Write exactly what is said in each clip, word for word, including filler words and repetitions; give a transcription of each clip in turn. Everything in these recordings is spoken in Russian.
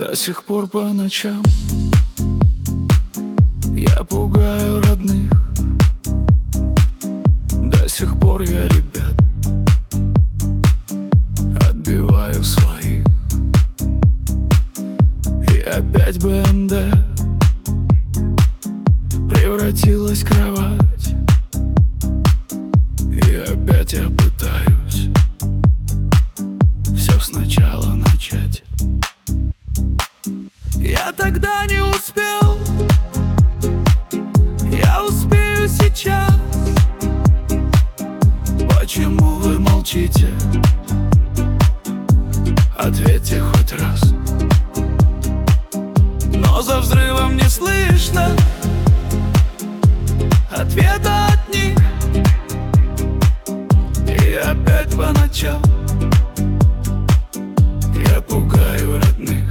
До сих пор по ночам я пугаю родных. До сих пор я ребят отбиваю своих. И опять БНД превратилась в кровать. И опять я пытаюсь все сначала начать. Я тогда не успел, я успею сейчас. Почему вы молчите? Ответьте хоть раз. Но за взрывом не слышно ответа от них. И опять по ночам я пугаю родных.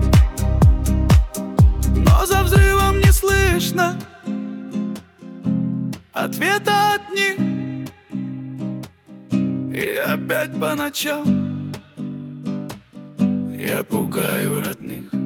Но за взрывом не слышно ответа от них. И опять по ночам я пугаю родных.